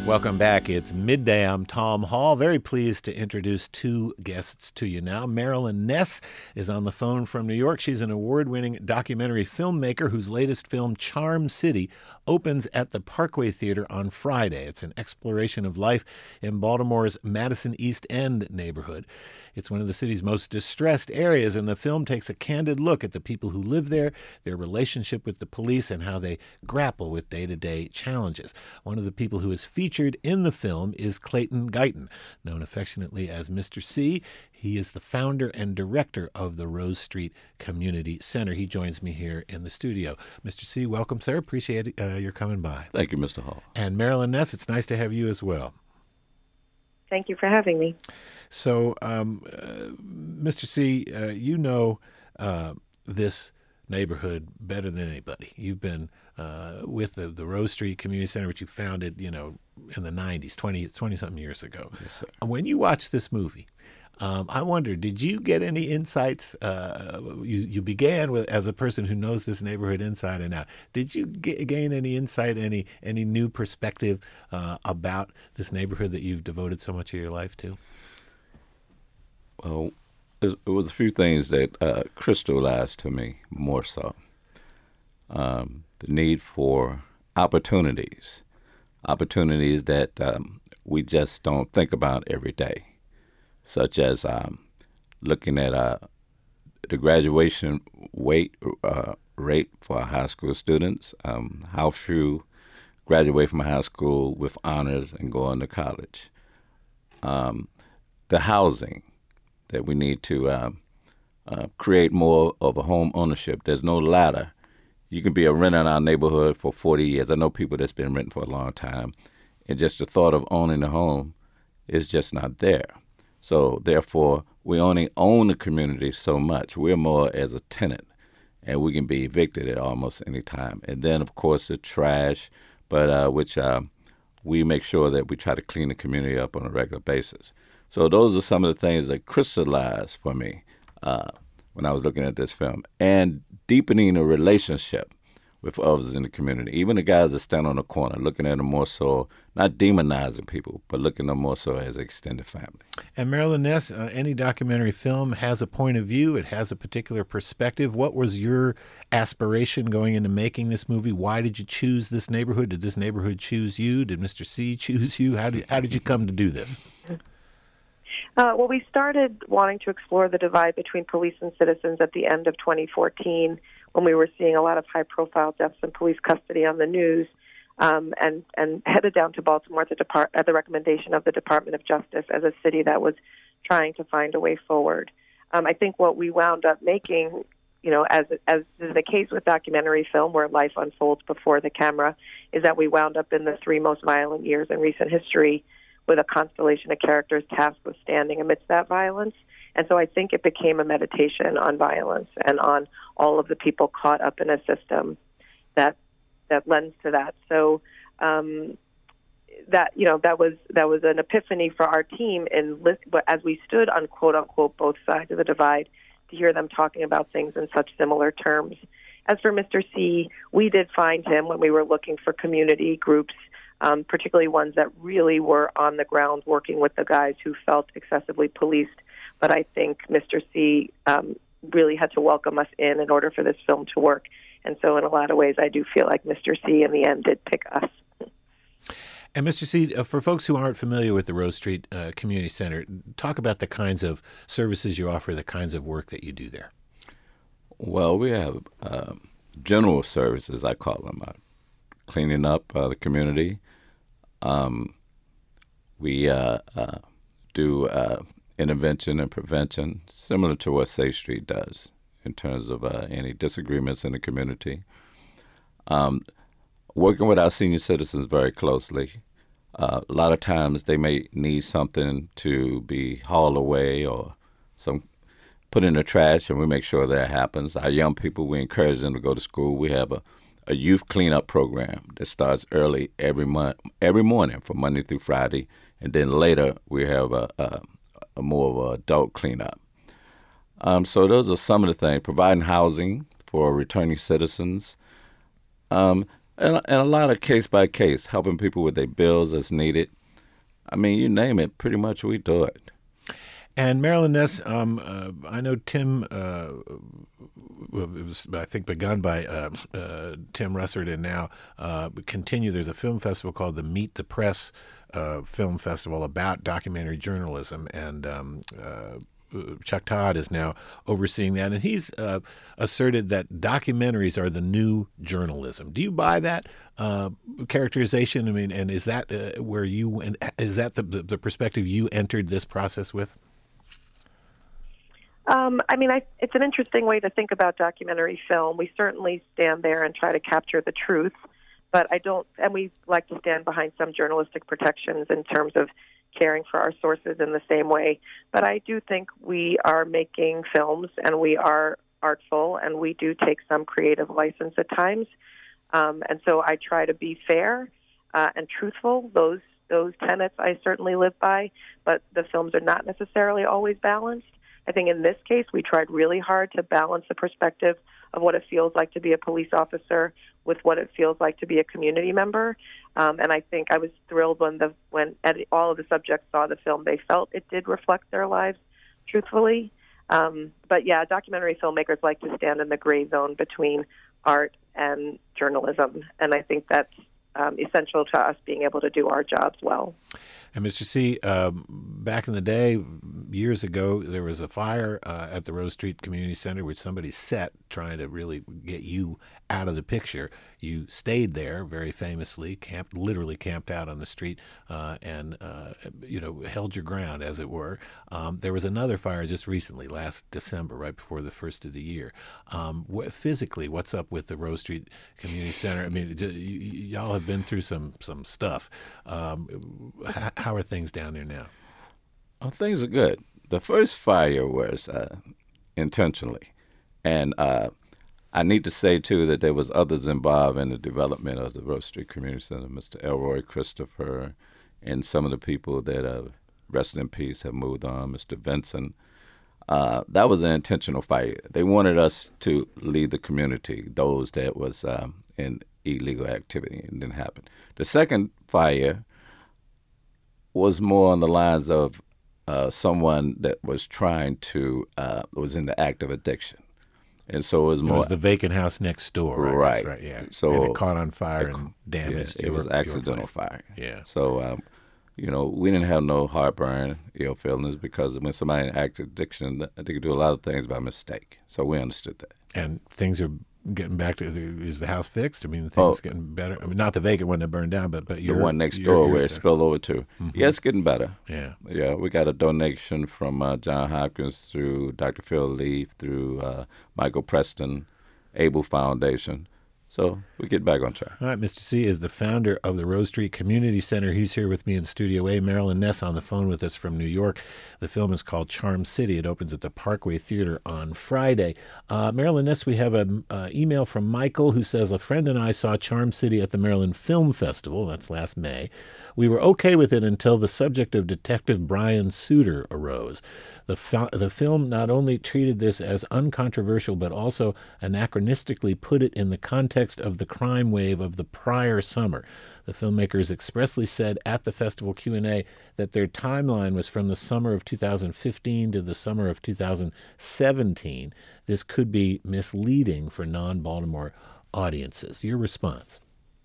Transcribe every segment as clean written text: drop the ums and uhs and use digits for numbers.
Welcome back. It's midday. I'm Tom Hall. Very pleased to introduce two guests to you now. Marilyn Ness is on the phone from New York. She's an award-winning documentary filmmaker whose latest film, Charm City, opens at the Parkway Theater on Friday. It's an exploration of life in Baltimore's Madison East End neighborhood. It's one of the city's most distressed areas, and the film takes a candid look at the people who live there, their relationship with the police, and how they grapple with day-to-day challenges. One of the people who is featured in the film is Clayton Guyton, known affectionately as Mr. C. He is the founder and director of the Rose Street Community Center. He joins me here in the studio. Mr. C, welcome, sir. Appreciate your coming by. Thank you, Mr. Hall. And Marilyn Ness, it's nice to have you as well. Thank you for having me. So, Mr. C, you know this neighborhood better than anybody. You've been with the Rose Street Community Center, which you founded, in the 90s, 20-something years ago. Yes, sir. When you watched this movie, I wonder, did you get any insights? You began as a person who knows this neighborhood inside and out. Did you gain any insight, any new perspective about this neighborhood that you've devoted so much of your life to? Well, it was a few things that crystallized to me more so. The need for opportunities that we just don't think about every day, such as looking at the graduation rate for our high school students, how few graduate from high school with honors and go on to college, the housing, that we need to create more of a home ownership. There's no ladder. You can be a renter in our neighborhood for 40 years. I know people that's been renting for a long time, and just the thought of owning a home is just not there. So therefore, we only own the community so much. We're more as a tenant, and we can be evicted at almost any time. And then, of course, the trash, but which we make sure that we try to clean the community up on a regular basis. So those are some of the things that crystallized for me when I was looking at this film, and deepening a relationship with others in the community, even the guys that stand on the corner, looking at them more so, not demonizing people, but looking at them more so as extended family. And Marilyn Ness, any documentary film has a point of view. It has a particular perspective. What was your aspiration going into making this movie? Why did you choose this neighborhood? Did this neighborhood choose you? Did Mr. C choose you? How did you come to do this? Well, we started wanting to explore the divide between police and citizens at the end of 2014 when we were seeing a lot of high-profile deaths in police custody on the news, and headed down to Baltimore at the recommendation of the Department of Justice as a city that was trying to find a way forward. I think what we wound up making, as is the case with documentary film where life unfolds before the camera, is that we wound up in the three most violent years in recent history with a constellation of characters tasked with standing amidst that violence. And so I think it became a meditation on violence and on all of the people caught up in a system that lends to that. So that was an epiphany for our team as we stood on quote unquote both sides of the divide, to hear them talking about things in such similar terms. As for Mr. C, we did find him when we were looking for community groups, particularly ones that really were on the ground working with the guys who felt excessively policed. But I think Mr. C really had to welcome us in order for this film to work. And so in a lot of ways, I do feel like Mr. C in the end did pick us. And Mr. C, for folks who aren't familiar with the Rose Street Community Center, talk about the kinds of services you offer, the kinds of work that you do there. Well, we have general services, I call them, cleaning up the community. We do intervention and prevention, similar to what Safe Street does in terms of any disagreements in the community. Working with our senior citizens very closely. A lot of times they may need something to be hauled away or put in the trash, and we make sure that happens. Our young people, we encourage them to go to school. We have a youth cleanup program that starts early every morning from Monday through Friday, and then later we have a more of an adult cleanup. So those are some of the things. Providing housing for returning citizens. And a lot of case by case, helping people with their bills as needed. I mean, you name it, pretty much we do it. And Marilyn Ness, I know Tim. It was, I think, begun by Tim Russert, and now continue. There's a film festival called the Meet the Press Film Festival about documentary journalism, and Chuck Todd is now overseeing that, and he's asserted that documentaries are the new journalism. Do you buy that characterization? I mean, and is that where you, and is that the perspective you entered this process with? I mean, it's an interesting way to think about documentary film. We certainly stand there and try to capture the truth, but and we like to stand behind some journalistic protections in terms of caring for our sources in the same way. But I do think we are making films, and we are artful, and we do take some creative license at times. And so I try to be fair and truthful. Those tenets I certainly live by, but the films are not necessarily always balanced. I think in this case, we tried really hard to balance the perspective of what it feels like to be a police officer with what it feels like to be a community member. And I think I was thrilled when all of the subjects saw the film, they felt it did reflect their lives truthfully. But yeah, documentary filmmakers like to stand in the gray zone between art and journalism. And I think that's essential to us being able to do our jobs well. And Mr. C, back in the day, years ago, there was a fire at the Rose Street Community Center, which somebody set trying to really get you out of the picture. You stayed there very famously, literally camped out on the street, and held your ground, as it were. There was another fire just recently, last December, right before the first of the year. Physically, what's up with the Rose Street Community Center? I mean, y'all have been through some stuff. How are things down there now? Oh, things are good. The first fire was intentionally, and I need to say too that there was others involved in the development of the Rose Street Community Center, Mr. Elroy Christopher, and some of the people that rest in peace have moved on, Mr. Vincent. That was an intentional fire. They wanted us to lead the community, those that was in illegal activity, and it didn't happen. The second fire was more on the lines of someone that was trying to was in the act of addiction, and so it was more. It was the vacant house next door, right? Right, yeah. So and it caught on fire and damaged. Yeah, it was accidental fire. Yeah. So we didn't have no heartburn, ill feelings, because when somebody in active addiction, they could do a lot of things by mistake. So we understood that. And things are getting back to, is the house fixed? I mean, things getting better. I mean, not the vacant one that burned down, but the one next door where it spilled over to. Mm-hmm. Yeah, it's getting better. Yeah. Yeah, we got a donation from John Hopkins through Dr. Phil Leaf, through Michael Preston, Able Foundation. So we get back on track. All right, Mr. C is the founder of the Rose Street Community Center. He's here with me in Studio A. Marilyn Ness on the phone with us from New York. The film is called Charm City. It opens at the Parkway Theater on Friday. Marilyn Ness, we have an email from Michael who says, a friend and I saw Charm City at the Maryland Film Festival. That's last May. We were okay with it until the subject of Detective Brian Suter arose. The film not only treated this as uncontroversial, but also anachronistically put it in the context of the crime wave of the prior summer. The filmmakers expressly said at the festival Q&A that their timeline was from the summer of 2015 to the summer of 2017. This could be misleading for non-Baltimore audiences. Your response?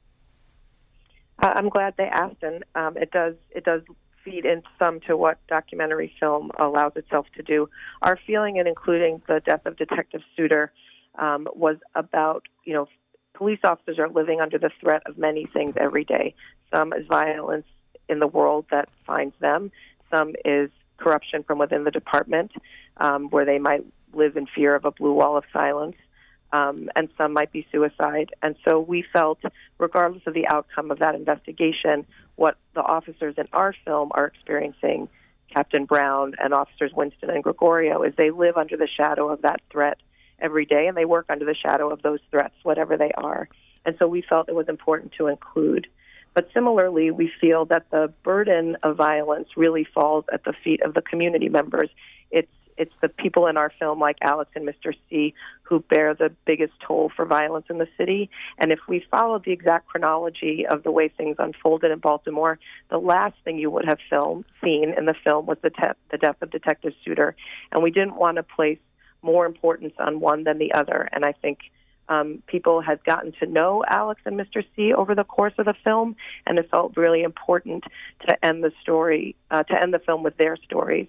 I'm glad they asked, and it does feed in some to what documentary film allows itself to do. Our feeling in including the death of Detective Suter was about, police officers are living under the threat of many things every day. Some is violence in the world that finds them. Some is corruption from within the department, where they might live in fear of a blue wall of silence. And some might be suicide. And so we felt, regardless of the outcome of that investigation, what the officers in our film are experiencing, Captain Brown and Officers Winston and Gregorio, is they live under the shadow of that threat every day, and they work under the shadow of those threats, whatever they are. And so we felt it was important to include. But similarly, we feel that the burden of violence really falls at the feet of the community members. it's the people in our film, like Alex and Mr. C, who bear the biggest toll for violence in the city. And if we followed the exact chronology of the way things unfolded in Baltimore, the last thing you would have seen in the film was the death of Detective Suter. And we didn't want to place more importance on one than the other. And I think people had gotten to know Alex and Mr. C over the course of the film, and it felt really important to end the film with their stories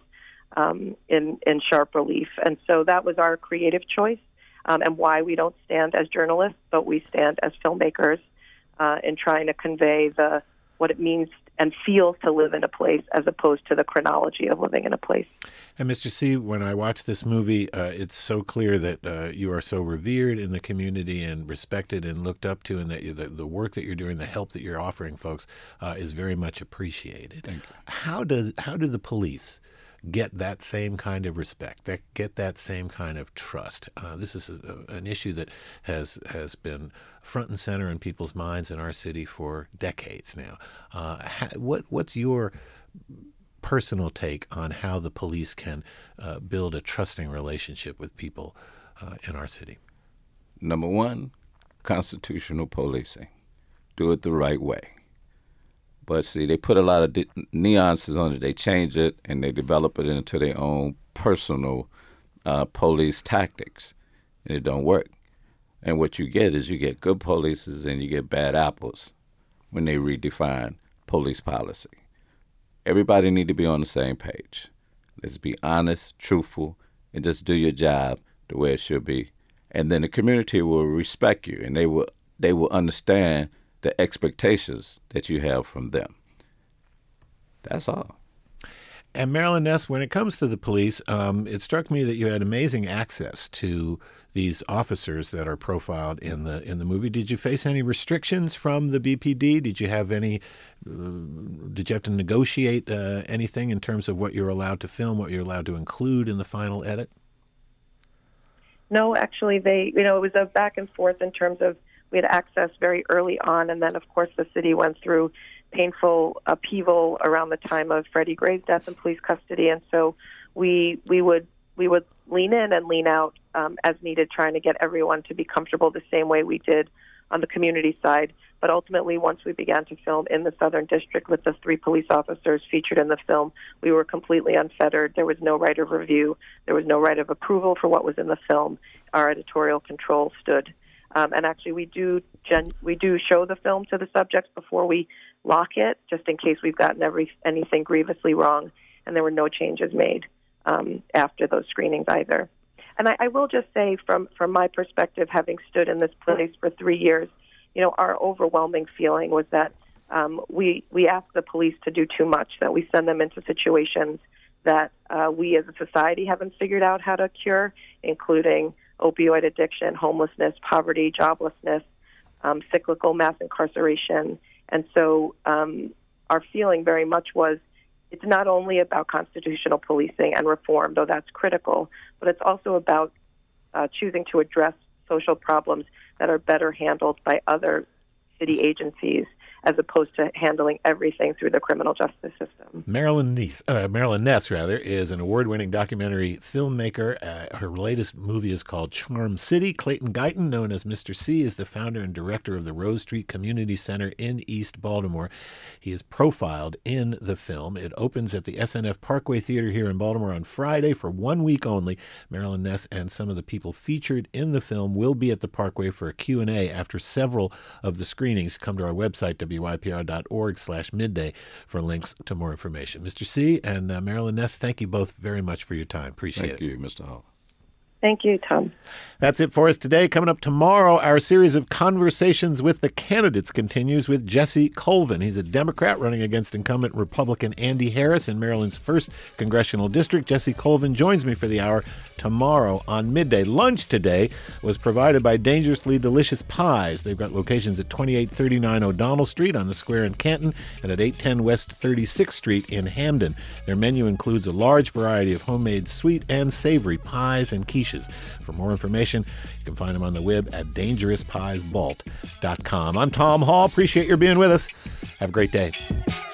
in sharp relief. And so that was our creative choice, and why we don't stand as journalists, but we stand as filmmakers in trying to convey what it means and feels to live in a place as opposed to the chronology of living in a place. And Mr. C, when I watch this movie, it's so clear that you are so revered in the community and respected and looked up to, and that the work that you're doing, the help that you're offering folks is very much appreciated. Thank you. How do the police get that same kind of respect, get that same kind of trust? This is an issue that has been front and center in people's minds in our city for decades now. What's your personal take on how the police can build a trusting relationship with people in our city? Number one, constitutional policing. Do it the right way. But see, they put a lot of nuances on it. They change it and they develop it into their own personal police tactics, and it don't work. And what you get is you get good polices and you get bad apples when they redefine police policy. Everybody need to be on the same page. Let's be honest, truthful, and just do your job the way it should be. And then the community will respect you, and they will understand the expectations that you have from them. That's all. And Marilyn Ness, when it comes to the police, it struck me that you had amazing access to these officers that are profiled in the movie. Did you face any restrictions from the BPD? Did you have to negotiate anything in terms of what you're allowed to film, what you're allowed to include in the final edit? No, actually, it was a back and forth in terms of we had access very early on, and then, of course, the city went through painful upheaval around the time of Freddie Gray's death in police custody, and so we would lean in and lean out as needed, trying to get everyone to be comfortable the same way we did on the community side. But ultimately, once we began to film in the Southern District with the 3 police officers featured in the film, we were completely unfettered. There was no right of review. There was no right of approval for what was in the film. Our editorial control stood. And actually, we do show the film to the subjects before we lock it, just in case we've gotten anything grievously wrong. And there were no changes made after those screenings either. And I will just say, from my perspective, having stood in this place for 3 years, our overwhelming feeling was that we ask the police to do too much, that we send them into situations that we as a society haven't figured out how to cure, including opioid addiction, homelessness, poverty, joblessness, cyclical mass incarceration. And so our feeling very much was it's not only about constitutional policing and reform, though that's critical, but it's also about choosing to address social problems that are better handled by other city agencies as opposed to handling everything through the criminal justice system. Marilyn Ness, is an award-winning documentary filmmaker. Her latest movie is called Charm City. Clayton Guyton, known as Mr. C, is the founder and director of the Rose Street Community Center in East Baltimore. He is profiled in the film. It opens at the SNF Parkway Theater here in Baltimore on Friday for 1 week only. Marilyn Ness and some of the people featured in the film will be at the Parkway for a Q&A after several of the screenings. Come to our website, wypr.org/midday, for links to more information. Mr. C and Marilyn Ness, thank you both very much for your time. Appreciate it. Thank you, Mr. Hall. Thank you, Tom. That's it for us today. Coming up tomorrow, our series of conversations with the candidates continues with Jesse Colvin. He's a Democrat running against incumbent Republican Andy Harris in Maryland's 1st Congressional District. Jesse Colvin joins me for the hour tomorrow on Midday. Lunch today was provided by Dangerously Delicious Pies. They've got locations at 2839 O'Donnell Street on the square in Canton and at 810 West 36th Street in Hamden. Their menu includes a large variety of homemade sweet and savory pies and quiches. For more information, you can find them on the web at dangerouspiesvault.com. I'm Tom Hall. Appreciate your being with us. Have a great day.